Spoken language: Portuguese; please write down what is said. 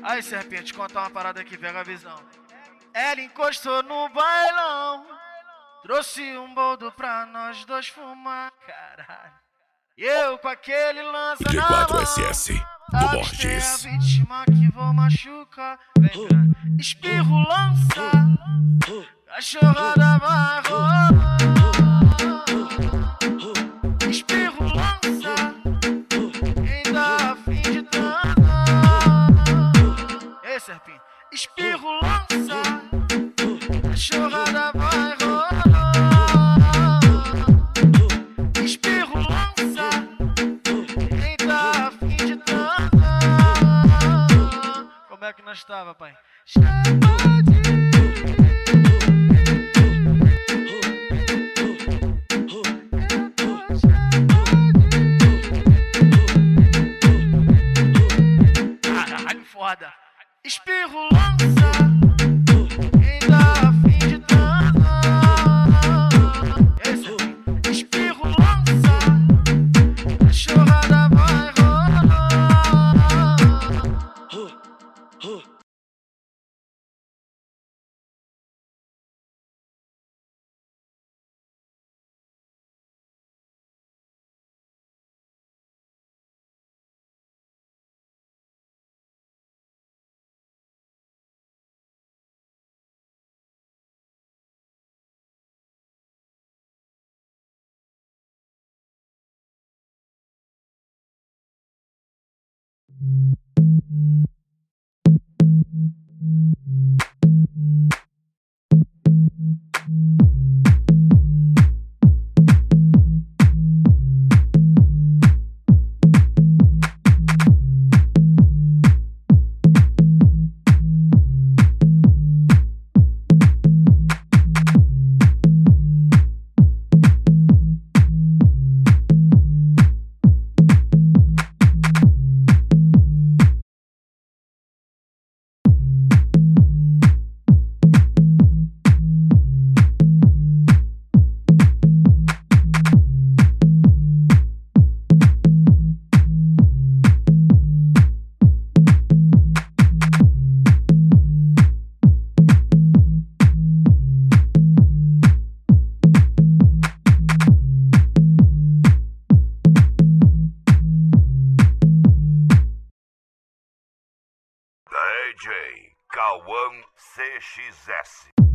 Aí, serpente, contar uma parada aqui, pega a visão. Ela encostou no bailão, trouxe um boldo pra nós dois fumar, caralho. E eu com aquele lança na mão, D4SS do avistei a Borges. vítima que vou machucar. Vem cá, espirro, lança, cachorrada vai rolar. Espirro, lança, quem tá afim de danar. Ei, serpinho, espirro, lança, cachorrada vai rolar. Espirro, lança, quem tá afim de danar. Como é que nós tava, pai? Caralho, foda. Espirro, lança, quem tá afim de danar. Esse aqui. Espirro, lança, cachorrada vai rolar. DJ Cauã CXS.